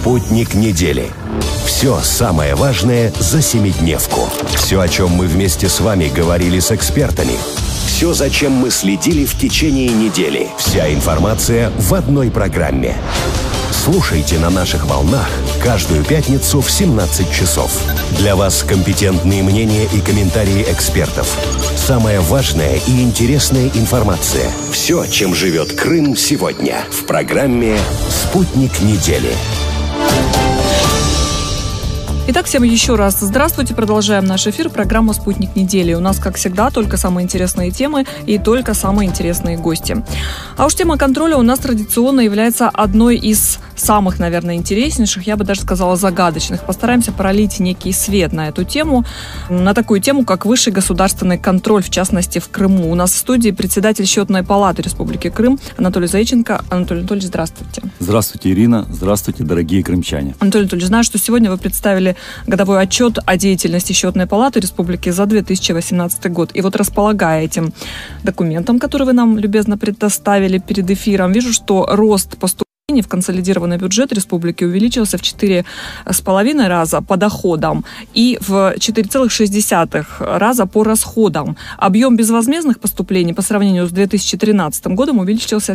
Спутник недели. Все самое важное за семидневку. Все, о чем мы вместе с вами говорили с экспертами. Все, за чем мы следили в течение недели. Вся информация в одной программе. Слушайте на наших волнах каждую пятницу в 17 часов. Для вас компетентные мнения и комментарии экспертов. Самая важная и интересная информация. Все, чем живет Крым сегодня. В программе «Спутник недели». Итак, всем еще раз здравствуйте. Продолжаем наш эфир. Программа «Спутник недели». У нас, как всегда, только самые интересные темы и только самые интересные гости. А уж тема контроля у нас традиционно является одной из самых, наверное, интереснейших, я бы даже сказала, загадочных. Постараемся пролить некий свет на эту тему, на такую тему, как высший государственный контроль, в частности, в Крыму. У нас в студии председатель Счетной палаты Республики Крым Анатолий Заиченко. Анатолий Анатольевич, здравствуйте. Здравствуйте, Ирина. Здравствуйте, дорогие крымчане. Анатолий Анатольевич, знаю, что сегодня вы представили годовой отчет о деятельности Счетной палаты Республики за 2018 год. И вот, располагая этим документом, который вы нам любезно предоставили перед эфиром, вижу, что рост поступлений в консолидированный бюджет республики увеличился в 4,5 раза по доходам и в 4,6 раза по расходам. Объем безвозмездных поступлений по сравнению с 2013 годом увеличился в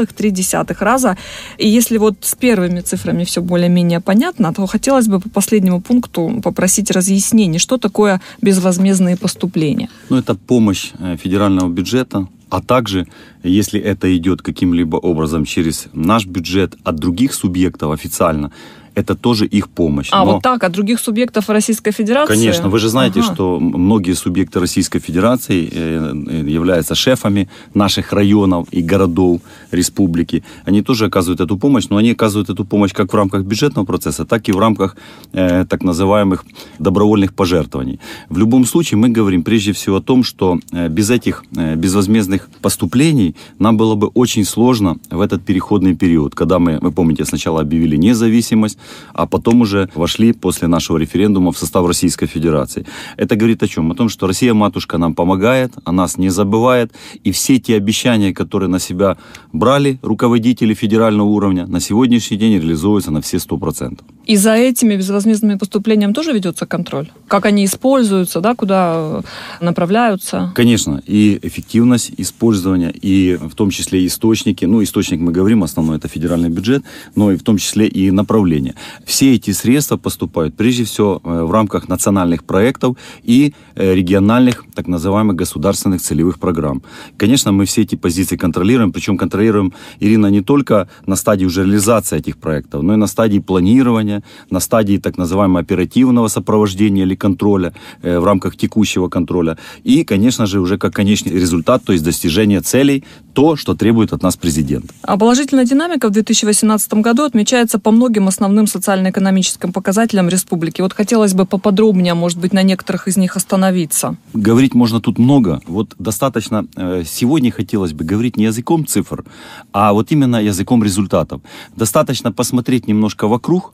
7,3 раза. И если вот с первыми цифрами все более-менее понятно, то хотелось бы по последнему пункту попросить разъяснений, что такое безвозмездные поступления. Это помощь федерального бюджета. А также, если это идет каким-либо образом через наш бюджет от других субъектов официально, это тоже их помощь. Вот так, от других субъектов Российской Федерации? Конечно. Вы же знаете, что многие субъекты Российской Федерации являются шефами наших районов и городов республики. Они тоже оказывают эту помощь, но они оказывают эту помощь как в рамках бюджетного процесса, так и в рамках так называемых добровольных пожертвований. В любом случае мы говорим прежде всего о том, что без этих безвозмездных поступлений нам было бы очень сложно в этот переходный период, когда вы помните, сначала объявили независимость, а потом уже вошли после нашего референдума в состав Российской Федерации. Это говорит о чем? О том, что Россия-матушка нам помогает, о нас не забывает, и все те обещания, которые на себя брали руководители федерального уровня, на сегодняшний день реализуются на все 100%. И за этими безвозмездными поступлениями тоже ведется контроль? Как они используются, куда направляются? Конечно, и эффективность использования, и в том числе источники. Источник мы говорим, основной это федеральный бюджет, но и в том числе и направление. Все эти средства поступают прежде всего в рамках национальных проектов и региональных, так называемых, государственных целевых программ. Конечно, мы все эти позиции контролируем, причем контролируем, Ирина, не только на стадии уже реализации этих проектов, но и на стадии планирования, на стадии так называемого оперативного сопровождения или контроля в рамках текущего контроля. И, конечно же, уже как конечный результат, то есть достижение целей, то, что требует от нас президент. А положительная динамика в 2018 году отмечается по многим основным социально-экономическим показателям республики. Вот хотелось бы поподробнее, может быть, на некоторых из них остановиться. Говорить можно тут много. Вот достаточно сегодня хотелось бы говорить не языком цифр, а вот именно языком результатов. Достаточно посмотреть немножко вокруг,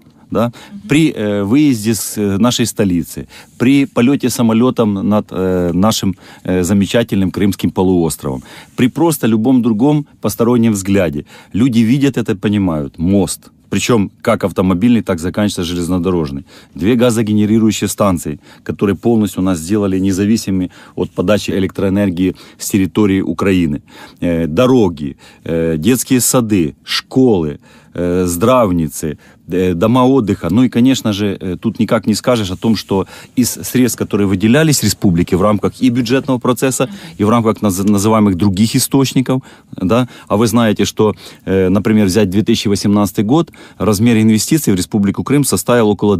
при выезде с нашей столицы, при полете самолетом над нашим замечательным Крымским полуостровом, при просто любом другом постороннем взгляде. Люди видят это, понимают. Мост. Причем как автомобильный, так заканчивается железнодорожный. 2 газогенерирующие станции, которые полностью нас сделали независимыми от подачи электроэнергии с территории Украины. Дороги, детские сады, школы, здравницы, дома отдыха. И, конечно же, тут никак не скажешь о том, что из средств, которые выделялись республике в рамках и бюджетного процесса, и в рамках называемых других источников, а вы знаете, что, например, взять 2018 год, размер инвестиций в Республику Крым составил около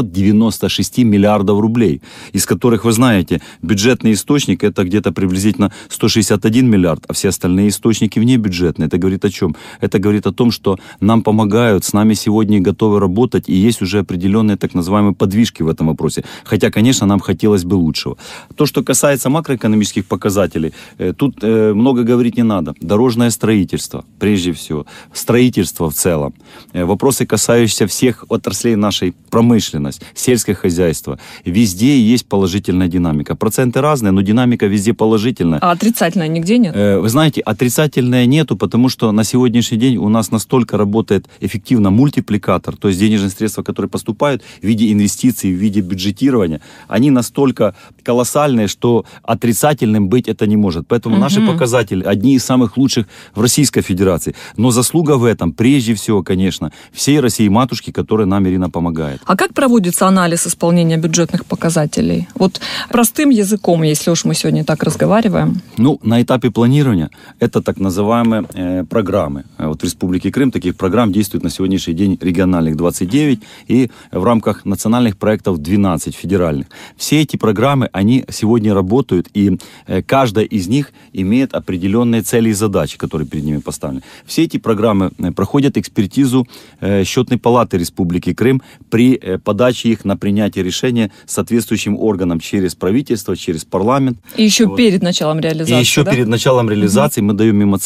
296 миллиардов рублей, из которых, вы знаете, бюджетный источник это где-то приблизительно 161 миллиард, а все остальные источники внебюджетные. Это говорит о чем? Это говорит о том, что нам помогают, с нами сегодня готовы работать, и есть уже определенные так называемые подвижки в этом вопросе. Хотя, конечно, нам хотелось бы лучшего. То, что касается макроэкономических показателей, тут много говорить не надо. Дорожное строительство, прежде всего, строительство в целом. Вопросы, касающиеся всех отраслей нашей промышленности, сельское хозяйство. Везде есть положительная динамика. Проценты разные, но динамика везде положительная. А отрицательная нигде нет? Вы знаете, отрицательная нету, потому что на сегодняшний день у нас настолько работает работает эффективно мультипликатор, то есть денежные средства, которые поступают в виде инвестиций, в виде бюджетирования, они настолько колоссальные, что отрицательным быть это не может. Поэтому наши показатели одни из самых лучших в Российской Федерации. Но заслуга в этом, прежде всего, конечно, всей России-матушки, которая нам, Ирина, помогает. А как проводится анализ исполнения бюджетных показателей? Вот простым языком, если уж мы сегодня так разговариваем. Ну, на этапе планирования это так называемые программы. Вот в Республике Крым таких программ действует на сегодняшний день региональных 29 и в рамках национальных проектов 12 федеральных. Все эти программы, они сегодня работают, и каждая из них имеет определенные цели и задачи, которые перед ними поставлены. Все эти программы проходят экспертизу Счетной палаты Республики Крым при подаче их на принятие решения соответствующим органам через правительство, через парламент. И еще перед началом реализации. И еще перед началом реализации мы даем им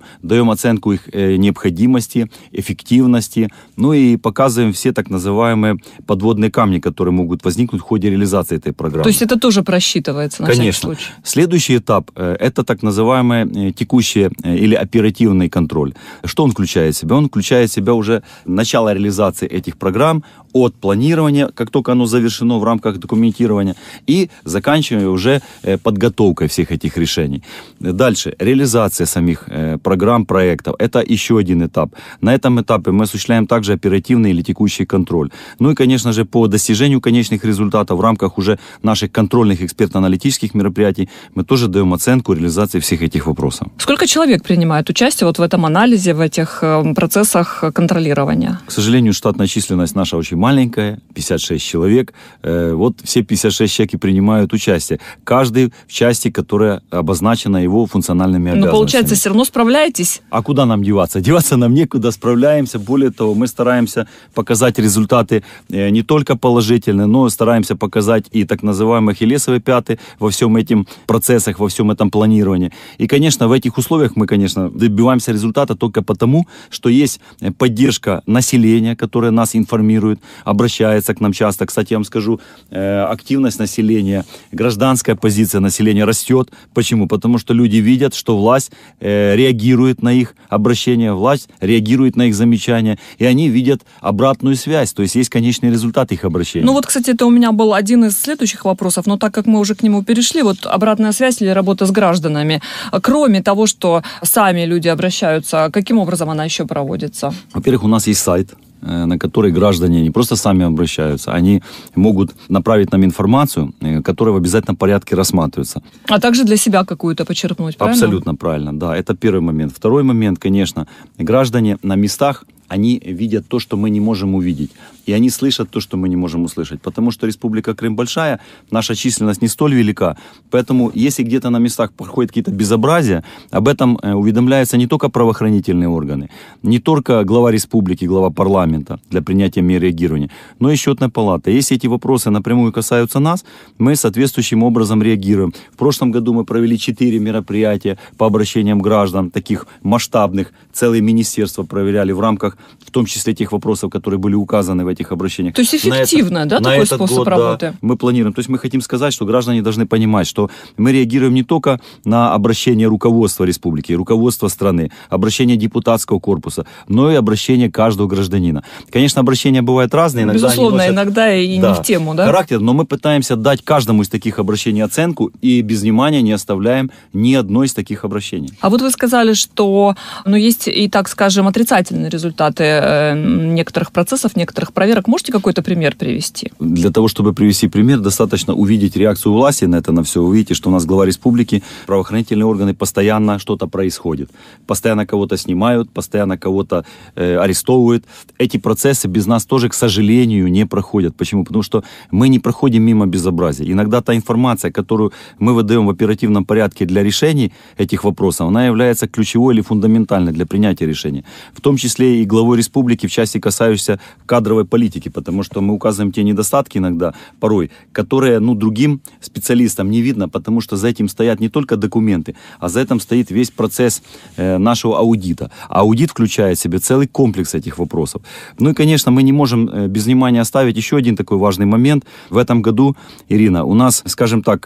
оценку их необходимости, эффективности, ну и показываем все так называемые подводные камни, которые могут возникнуть в ходе реализации этой программы. То есть это тоже просчитывается на всякий случай? Следующий этап – это так называемый текущий или оперативный контроль. Что он включает в себя? Он включает в себя уже начало реализации этих программ от планирования, как только оно завершено в рамках документирования, и заканчивая уже подготовкой всех этих решений. Дальше, реализация самих программ, проектов. Это еще один этап. На этом этапе мы осуществляем также оперативный или текущий контроль. Ну и, конечно же, по достижению конечных результатов в рамках уже наших контрольных экспертно-аналитических мероприятий мы тоже даем оценку реализации всех этих вопросов. Сколько человек принимает участие вот в этом анализе, в этих процессах контролирования? К сожалению, штатная численность наша очень маленькая, 56 человек. Вот все 56 человек и принимают участие. Каждый в части, которая обозначена его функциональными обязанностями. Но получается, все равно справляетесь? А куда нам деваться? Деваться нам некуда, справляемся. Более того, мы стараемся показать результаты не только положительные, но стараемся показать и так называемые ахиллесовые пяты во всем этим процессах, во всем этом планировании. И, конечно, в этих условиях мы, конечно, добиваемся результата только потому, что есть поддержка населения, которое нас информирует, обращается к нам часто. Кстати, я вам скажу, активность населения, гражданская позиция населения растет. Почему? Потому что люди видят, что власть реагирует на их обращения, власть реагирует на их замечания, и они видят обратную связь, то есть конечный результат их обращения. Ну вот, кстати, это у меня был один из следующих вопросов, но так как мы уже к нему перешли, вот обратная связь или работа с гражданами, кроме того, что сами люди обращаются, каким образом она еще проводится? Во-первых, у нас есть сайт, на который граждане не просто сами обращаются, они могут направить нам информацию, которая в обязательном порядке рассматривается. А также для себя какую-то почерпнуть, правильно? Абсолютно правильно, да. Это первый момент. Второй момент, конечно, граждане на местах, они видят то, что мы не можем увидеть. И они слышат то, что мы не можем услышать. Потому что Республика Крым большая, наша численность не столь велика. Поэтому, если где-то на местах проходят какие-то безобразия, об этом уведомляются не только правоохранительные органы, не только глава республики, глава парламента для принятия мер реагирования, но и Счетная палата. Если эти вопросы напрямую касаются нас, мы соответствующим образом реагируем. В прошлом году мы провели 4 мероприятия по обращениям граждан, таких масштабных, целые министерства проверяли в рамках, в том числе тех вопросов, которые были указаны в этих обращениях. То есть эффективно, такой способ работы? Да, мы планируем. То есть мы хотим сказать, что граждане должны понимать, что мы реагируем не только на обращение руководства республики, руководства страны, обращение депутатского корпуса, но и обращение каждого гражданина. Конечно, обращения бывают разные. Иногда безусловно, иногда и не в тему, да? Характер, но мы пытаемся дать каждому из таких обращений оценку и без внимания не оставляем ни одной из таких обращений. А вот вы сказали, что есть и, так скажем, отрицательные результаты некоторых процессов, некоторых проверок. Можете какой-то пример привести? Для того, чтобы привести пример, достаточно увидеть реакцию власти на это, на все. Вы видите, что у нас глава республики, правоохранительные органы, постоянно что-то происходит. Постоянно кого-то снимают, постоянно кого-то арестовывают. Эти процессы без нас тоже, к сожалению, не проходят. Почему? Потому что мы не проходим мимо безобразия. Иногда та информация, которую мы выдаем в оперативном порядке для решений этих вопросов, она является ключевой или фундаментальной для принятия решения. В том числе и главой республики в части, касающейся кадровой политики, потому что мы указываем те недостатки иногда, порой, которые другим специалистам не видно, потому что за этим стоят не только документы, а за этим стоит весь процесс нашего аудита. А аудит включает в себя целый комплекс этих вопросов. Ну и, конечно, мы не можем без внимания оставить еще один такой важный момент. В этом году, Ирина, у нас, скажем так,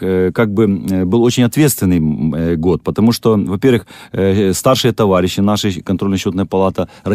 был очень ответственный год, потому что, во-первых, старшие товарищи нашей контрольно-счетной палаты Российской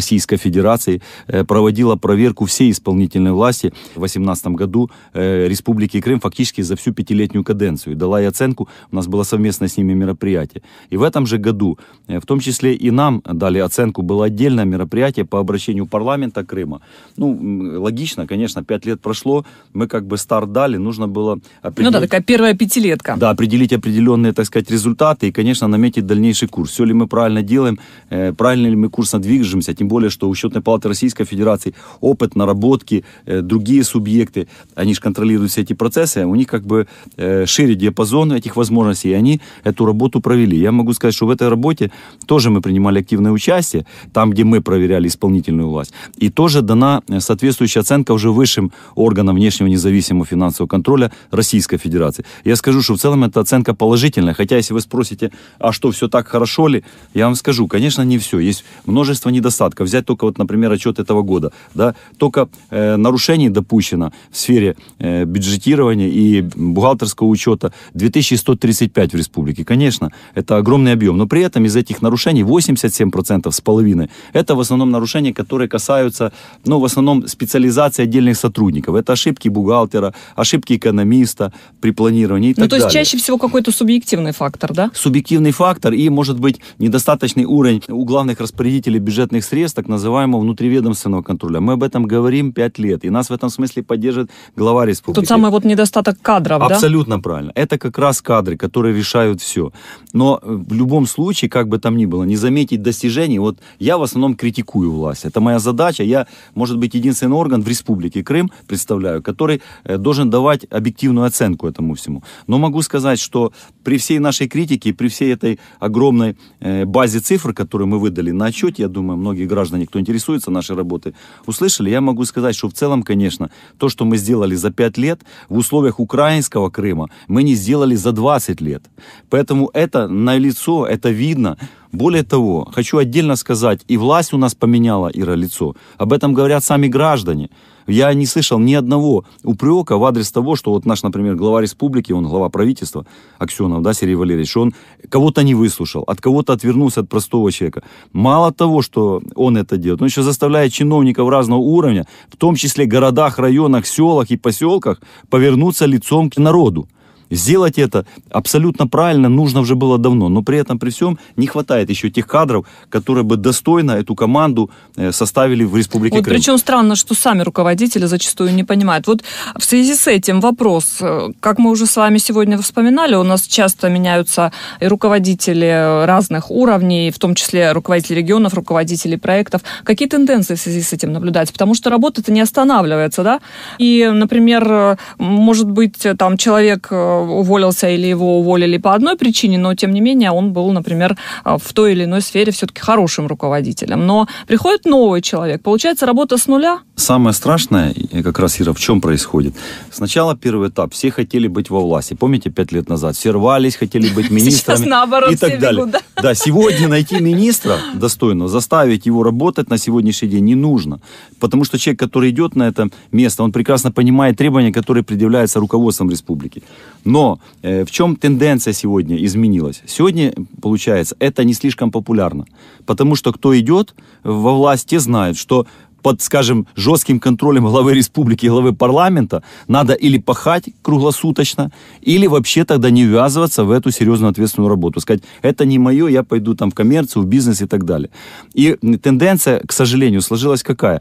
Федерации проводила проверку всей исполнительной власти в 2018 году Республики Крым фактически за всю 5-летнюю каденцию. И дала ей оценку, у нас было совместно с ними мероприятие. И в этом же году, в том числе и нам дали оценку, было отдельное мероприятие по обращению парламента Крыма. Ну, логично, конечно, 5 лет прошло, мы как бы старт дали, нужно было определить... Ну да, такая первая пятилетка. Да, определить определенные, так сказать, результаты и, конечно, наметить дальнейший курс. Все ли мы правильно делаем, правильно ли мы курсно движемся, тем более, что у Счетной палаты Российской Федерации опыт, наработки, другие субъекты, они же контролируют все эти процессы, у них как бы шире диапазон этих возможностей, и они эту работу провели. Я могу сказать, что в этой работе тоже мы принимали активное участие, там, где мы проверяли исполнительную власть, и тоже дана соответствующая оценка уже высшим органам внешнего независимого финансового контроля Российской Федерации. Я скажу, что в целом эта оценка положительная, хотя если вы спросите, а что, все так хорошо ли, я вам скажу, конечно, не все, есть множество недостатков. Взять только вот, например, отчет этого года, да, только нарушений допущено в сфере бюджетирования и бухгалтерского учета 2135 в республике. Конечно, это огромный объем, но при этом из этих нарушений 87% с половиной это в основном нарушения, которые касаются, ну, в основном специализации отдельных сотрудников. Это ошибки бухгалтера, ошибки экономиста при планировании и так далее. Ну, то есть чаще всего какой-то субъективный фактор, да? Субъективный фактор и, может быть, недостаточный уровень у главных распорядителей бюджетных средств, так называемого внутриведомственного контроля. Мы об этом говорим 5 лет, и нас в этом смысле поддержит глава республики. Тут самый вот недостаток кадров, да? Абсолютно правильно. Это как раз кадры, которые решают все. Но в любом случае, как бы там ни было, не заметить достижений, вот я в основном критикую власть. Это моя задача. Я, может быть, единственный орган в республике Крым представляю, который должен давать объективную оценку этому всему. Но могу сказать, что при всей нашей критике, при всей этой огромной базе цифр, которую мы выдали на отчете, я думаю, многие граждане, кто интересуется нашей работой, услышали, я могу сказать, что в целом, конечно, то, что мы сделали за 5 лет, в условиях украинского Крыма, мы не сделали за 20 лет. Поэтому это налицо, это видно. Более того, хочу отдельно сказать, и власть у нас поменяла, Ира, лицо. Об этом говорят сами граждане. Я не слышал ни одного упрека в адрес того, что вот наш, например, глава республики, он глава правительства, Аксенов, да, Сергей Валерьевич, что он кого-то не выслушал, от кого-то отвернулся от простого человека. Мало того, что он это делает, он еще заставляет чиновников разного уровня, в том числе городах, районах, селах и поселках, повернуться лицом к народу. Сделать это абсолютно правильно нужно уже было давно, но при этом, при всем, не хватает еще тех кадров, которые бы достойно эту команду составили в Республике вот Крым. Причем странно, что сами руководители зачастую не понимают. Вот в связи с этим вопрос, как мы уже с вами сегодня вспоминали, у нас часто меняются и руководители разных уровней, в том числе руководители регионов, руководители проектов. Какие тенденции в связи с этим наблюдаются? Потому что работа-то не останавливается, да? И, например, может быть, там человек уволился или его уволили по одной причине, но, тем не менее, он был, например, в той или иной сфере все-таки хорошим руководителем. Но приходит новый человек, получается работа с нуля. Самое страшное, как раз, Ира, в чем происходит? Сначала первый этап. Все хотели быть во власти. Помните, 5 лет назад? Все рвались, хотели быть министрами. Сейчас наоборот, и так далее. Бегут, да? Да, сегодня найти министра достойного, заставить его работать на сегодняшний день не нужно. Потому что человек, который идет на это место, он прекрасно понимает требования, которые предъявляются руководством республики. Но в чем тенденция сегодня изменилась? Сегодня, получается, это не слишком популярно. Потому что кто идет во власть, те знают, что под, скажем, жестким контролем главы республики, главы парламента надо или пахать круглосуточно, или вообще тогда не ввязываться в эту серьезную ответственную работу. Сказать, это не мое, я пойду там в коммерцию, в бизнес и так далее. И тенденция, к сожалению, сложилась какая?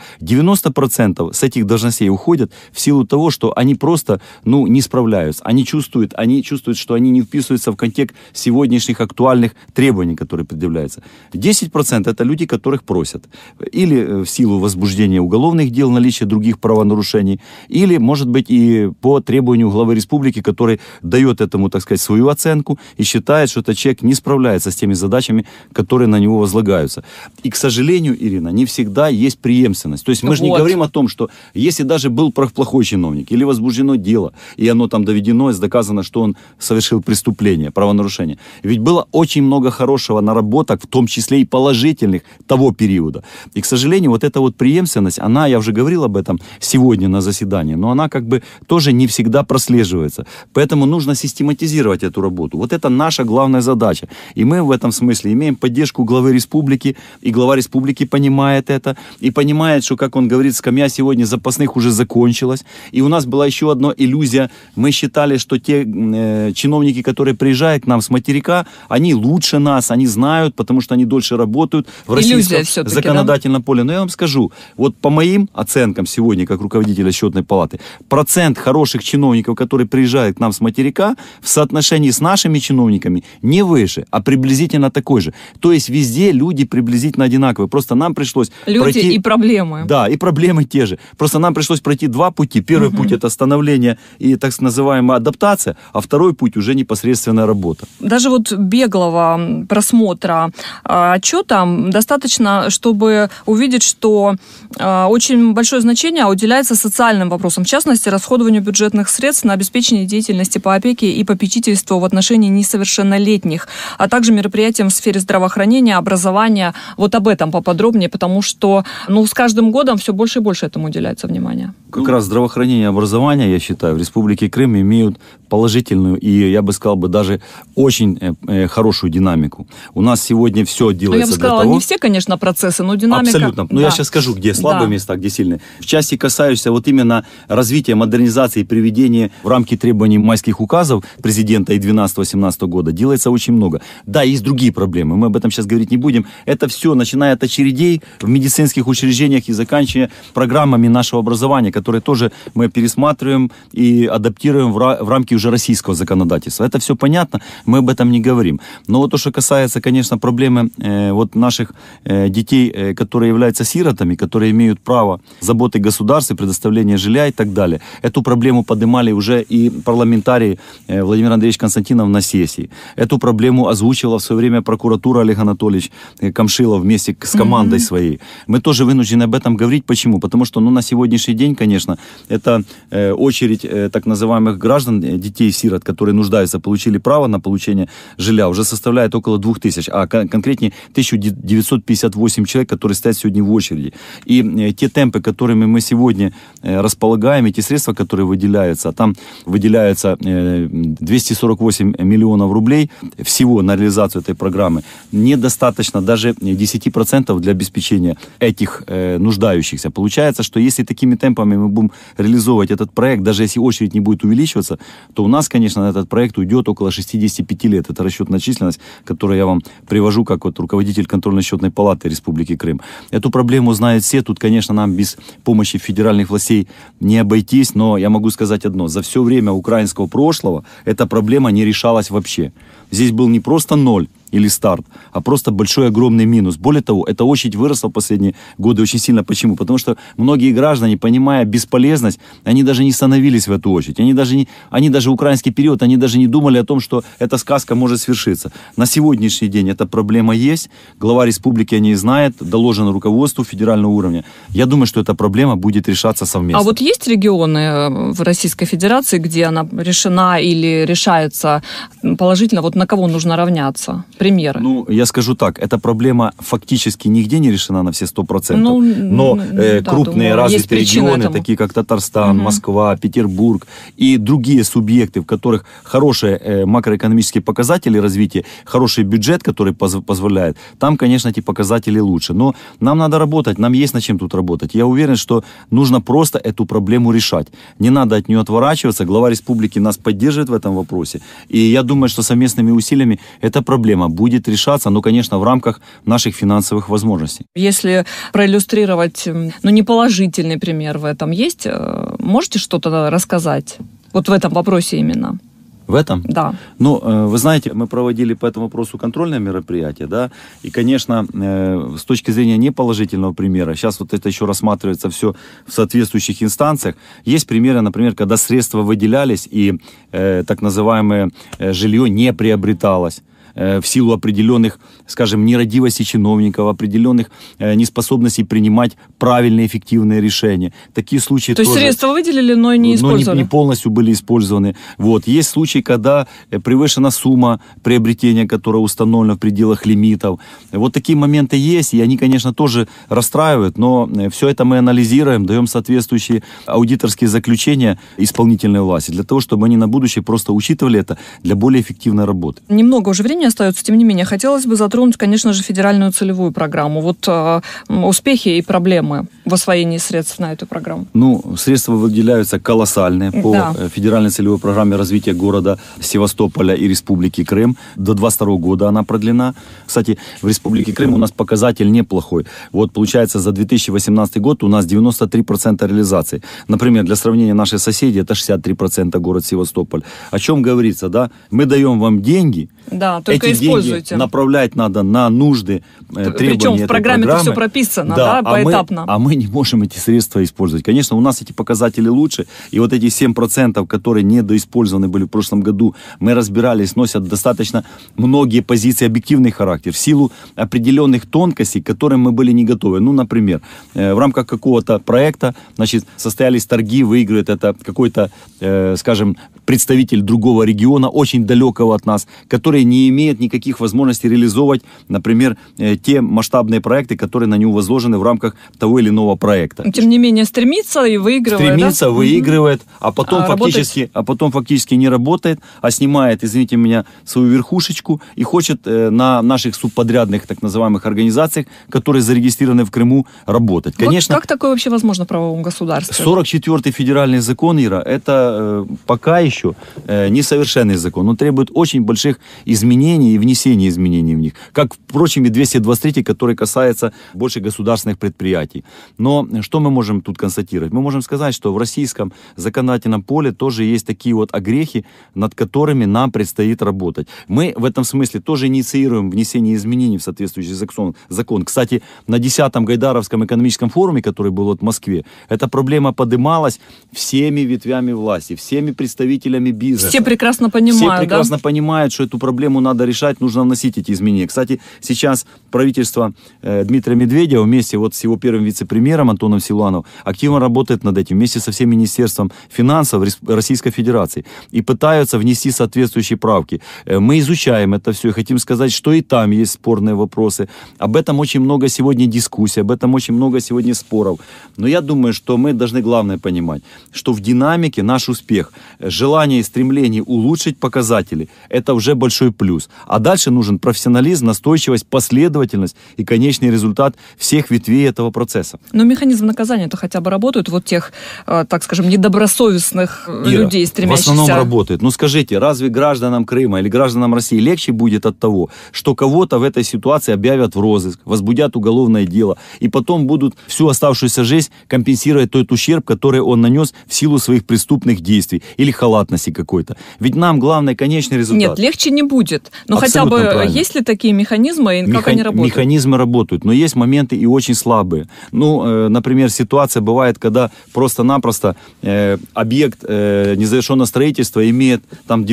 90% с этих должностей уходят в силу того, что они просто, не справляются. Они чувствуют, что они не вписываются в контекст сегодняшних актуальных требований, которые предъявляются. 10% это люди, которых просят. Или в силу возбуждения уголовных дел, наличие других правонарушений, или, может быть, и по требованию главы республики, который дает этому, так сказать, свою оценку и считает, что этот человек не справляется с теми задачами, которые на него возлагаются. И, к сожалению, Ирина, не всегда есть преемственность. То есть мы же не говорим о том, что если даже был плохой чиновник или возбуждено дело, и оно там доведено, и доказано, что он совершил преступление, правонарушение. Ведь было очень много хорошего наработок, в том числе и положительных того периода. И, к сожалению, вот эта вот преемственность, преемственность, она, я уже говорил об этом сегодня на заседании, но она как бы тоже не всегда прослеживается. Поэтому нужно систематизировать эту работу. Вот это наша главная задача. И мы в этом смысле имеем поддержку главы республики, и глава республики понимает это, и понимает, что, как он говорит, скамья сегодня запасных уже закончилась. И у нас была еще одна иллюзия. Мы считали, что те чиновники, которые приезжают к нам с материка, они лучше нас, они знают, потому что они дольше работают в российском законодательном поле. Но я вам скажу, вот по моим оценкам сегодня, как руководителя счетной палаты, процент хороших чиновников, которые приезжают к нам с материка, в соотношении с нашими чиновниками не выше, а приблизительно такой же. То есть везде люди приблизительно одинаковые. Просто нам пришлось пройти... и проблемы. Да, и проблемы те же. Просто нам пришлось пройти два пути. Первый путь — это становление и так называемая адаптация, а второй путь уже непосредственная работа. Даже вот беглого просмотра отчета достаточно, чтобы увидеть, что очень большое значение уделяется социальным вопросам, в частности, расходованию бюджетных средств на обеспечение деятельности по опеке и попечительству в отношении несовершеннолетних, а также мероприятиям в сфере здравоохранения, образования. Вот об этом поподробнее, потому что с каждым годом все больше и больше этому уделяется внимание. Как раз здравоохранение и образование, я считаю, в Республике Крым имеют положительную и, я бы сказал, даже очень хорошую динамику. У нас сегодня все делается я бы сказала, для того... не все, конечно, процессы, но динамика... Абсолютно. Но я сейчас скажу, где слабые места, где сильные. В части, касающейся вот именно развития, модернизации и приведения в рамки требований майских указов президента и 12-17 года, делается очень много. Да, есть другие проблемы, мы об этом сейчас говорить не будем. Это все, начиная от очередей в медицинских учреждениях и заканчивая программами нашего образования, которые тоже мы пересматриваем и адаптируем в рамки уже российского законодательства. Это все понятно, мы об этом не говорим. Но вот то, что касается, конечно, проблемы вот наших детей, которые являются сиротами, которые имеют право заботы государства, предоставления жилья и так далее. Эту проблему поднимали уже и парламентарий Владимир Андреевич Константинов на сессии. Эту проблему озвучивала в свое время прокуратура Олег Анатольевич Камшилов вместе с командой своей. Мы тоже вынуждены об этом говорить. Почему? Потому что на сегодняшний день, конечно, это очередь так называемых граждан, детей-сирот, которые нуждаются, получили право на получение жилья, уже составляет около 2000, а конкретнее 1958 человек, которые стоят сегодня в очереди. И те темпы, которыми мы сегодня располагаем, и те средства, которые выделяются, а там выделяются 248 миллионов рублей всего на реализацию этой программы, недостаточно даже 10% для обеспечения этих нуждающихся. Получается, что если такими темпами мы будем реализовывать этот проект, даже если очередь не будет увеличиваться, то у нас, конечно, на этот проект уйдет около 65 лет. Это расчетная численность, которую я вам привожу как вот руководитель контрольно-счетной палаты Республики Крым. Эту проблему знают все. Тут, конечно, нам без помощи федеральных властей не обойтись, но я могу сказать одно. За все время украинского прошлого эта проблема не решалась вообще. Здесь был не просто ноль или старт, а просто большой огромный минус. Более того, эта очередь выросла в последние годы очень сильно. Почему? Потому что многие граждане, понимая бесполезность, они даже не становились в эту очередь. Они даже в украинский период, они даже не думали о том, что эта сказка может свершиться. На сегодняшний день эта проблема есть. Глава республики о ней знает, доложено руководству федерального уровня. Я думаю, что эта проблема будет решаться совместно. А вот есть регионы в Российской Федерации, где она решена или решается положительно? Вот на кого нужно равняться? Примеры. Я скажу так, эта проблема фактически нигде не решена на все 100%, но крупные развитые регионы, такие как Татарстан, Москва, Петербург и другие субъекты, в которых хорошие макроэкономические показатели развития, хороший бюджет, который позволяет, там, конечно, эти показатели лучше. Но нам надо работать, нам есть над чем тут работать. Я уверен, что нужно просто эту проблему решать. Не надо от нее отворачиваться. Глава республики нас поддерживает в этом вопросе. И я думаю, что совместными усилиями эта проблема будет решаться, но, конечно, в рамках наших финансовых возможностей. Если проиллюстрировать, неположительный пример в этом есть, можете что-то рассказать? Вот в этом вопросе именно. В этом? Да. Вы знаете, мы проводили по этому вопросу контрольное мероприятие, да, и, конечно, с точки зрения неположительного примера, сейчас вот это еще рассматривается все в соответствующих инстанциях. Есть примеры, например, когда средства выделялись и так называемое жилье не приобреталось. в силу определенных, скажем, нерадивости чиновников, определенных неспособностей принимать правильные, эффективные решения. Такие случаи То тоже... есть средства выделили, но не использовали? Не полностью были использованы. Вот. Есть случаи, когда превышена сумма приобретения, которая установлена в пределах лимитов. Вот такие моменты есть, и они, конечно, тоже расстраивают, но все это мы анализируем, даем соответствующие аудиторские заключения исполнительной власти, для того, чтобы они на будущее просто учитывали это для более эффективной работы. Немного уже времени остается, тем не менее, хотелось бы затронуть, конечно же, федеральную целевую программу. Вот успехи и проблемы в освоении средств на эту программу. Средства выделяются колоссальные по федеральной целевой программе развития города Севастополя и Республики Крым. До 2022 года она продлена. Кстати, в Республике Крым у нас показатель неплохой. Вот, получается, за 2018 год у нас 93% реализации. Например, для сравнения, наши соседи, это 63% город Севастополь. О чем говорится, да? Мы даем вам деньги, да, только эти используйте. Деньги направлять надо на нужды, требования Причем в программе это все прописано, да, поэтапно. А мы не можем эти средства использовать. Конечно, у нас эти показатели лучше, и вот эти 7%, которые недоиспользованы были в прошлом году, мы разбирались, носят достаточно многие позиции объективный характер, в силу определенных тонкостей, к которым мы были не готовы. Например, в рамках какого-то проекта, состоялись торги, выигрывает это какой-то, скажем, представитель другого региона, очень далекого от нас, который не имеет никаких возможностей реализовывать, например, те масштабные проекты, которые на него возложены в рамках того или иного проекта. Тем не менее, стремится и выигрывает. Выигрывает, а потом фактически не работает, а снимает, извините меня, свою верхушечку и хочет на наших субподрядных, так называемых, организациях, которые зарегистрированы в Крыму, работать. Конечно, как такое вообще возможно в правовом государстве? 44-й федеральный закон, Ира, это пока еще несовершенный закон. Он требует очень больших изменений и внесения изменений в них. Как, впрочем, и 223, который касается больше государственных предприятий. Но что мы можем тут констатировать? Мы можем сказать, что в российском законодательном поле тоже есть такие вот огрехи, над которыми нам предстоит работать. Мы в этом смысле тоже инициируем внесение изменений в соответствующий закон. Кстати, на 10-м Гайдаровском экономическом форуме, который был в Москве, эта проблема поднималась всеми ветвями власти, всеми представителями бизнеса. Все прекрасно понимают, что эту проблему надо решать, нужно вносить эти изменения. Кстати, сейчас правительство Дмитрия Медведева вместе с его первым вице-премьером Антоном Силуановым активно работает над этим, вместе со всем Министерством финансов Российской Федерации, и пытаются внести соответствующие правки. Мы изучаем это все и хотим сказать, что и там есть спорные вопросы. Об этом очень много сегодня дискуссий, об этом очень много сегодня споров. Но я думаю, что мы должны главное понимать, что в динамике наш успех, желание и стремление улучшить показатели, это уже большой плюс. А дальше нужен профессионализм, настойчивость, последовательность и конечный результат всех ветвей этого процесса. Но механизм наказания-то хотя бы работает тех, так скажем, недобросовестных людей, стремящихся... В основном работает. Скажите, разве гражданам Крыма или гражданам России легче будет от того, что кого-то в этой ситуации объявят в розыск, возбудят уголовное дело, и потом будут всю оставшуюся жизнь компенсировать тот ущерб, который он нанес в силу своих преступных действий или халатности какой-то? Ведь нам главное конечный результат. Нет, легче не будет. Но абсолютно хотя бы правильно. есть ли такие механизмы, и как они работают? Механизмы работают, но есть моменты и очень слабые. Например, ситуация бывает, когда просто-напросто объект незавершенного строительства имеет там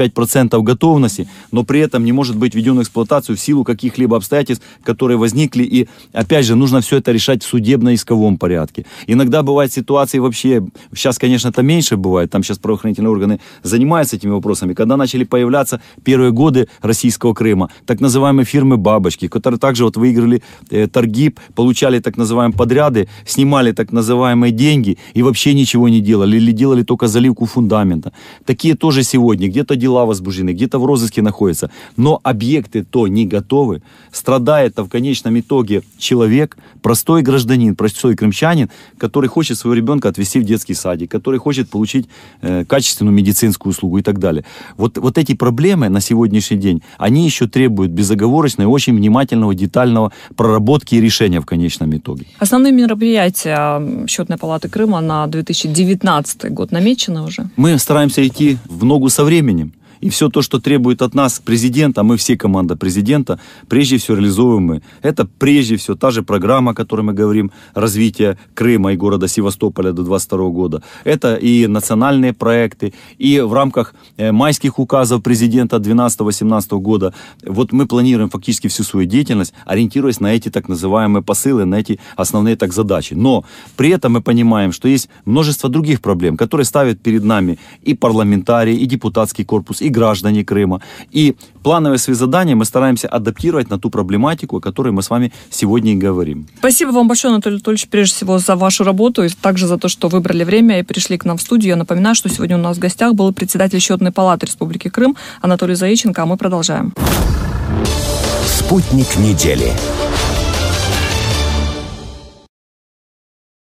95% готовности, но при этом не может быть введен в эксплуатацию в силу каких-либо обстоятельств, которые возникли. И, опять же, нужно все это решать в судебно-исковом порядке. Иногда бывают ситуации вообще, сейчас, конечно, это меньше бывает, там сейчас правоохранительные органы занимаются этими вопросами, когда начали появляться первые годы российского Крыма, так называемые фирмы-бабочки, которые также выиграли торги, получали так называемые подряды, снимали так называемые деньги и вообще ничего не делали, или делали только заливку фундамента. Такие тоже сегодня, где-то дела возбуждены, где-то в розыске находятся, но объекты-то не готовы. Страдает-то в конечном итоге человек, простой гражданин, простой крымчанин, который хочет своего ребенка отвезти в детский садик, который хочет получить качественную медицинскую услугу и так далее. Вот эти проблемы на сегодняшний день, они еще требуют безоговорочной, очень внимательного, детального проработки и решения в конечном итоге. Основные мероприятия Счетной палаты Крыма на 2019 год намечены уже? Мы стараемся идти в ногу со временем. И все то, что требует от нас президент, а мы все команда президента, прежде всего реализуем мы. Это прежде всего та же программа, о которой мы говорим, развитие Крыма и города Севастополя до 2022 года. Это и национальные проекты, и в рамках майских указов президента 12-18 года. Вот мы планируем фактически всю свою деятельность, ориентируясь на эти так называемые посылы, на эти основные так задачи. Но при этом мы понимаем, что есть множество других проблем, которые ставят перед нами и парламентарии, и депутатский корпус, и граждане Крыма. И плановые свои задания мы стараемся адаптировать на ту проблематику, о которой мы с вами сегодня и говорим. Спасибо вам большое, Анатолий Анатольевич, прежде всего за вашу работу и также за то, что выбрали время и пришли к нам в студию. Я напоминаю, что сегодня у нас в гостях был председатель Счетной палаты Республики Крым Анатолий Заиченко, а мы продолжаем. Спутник недели.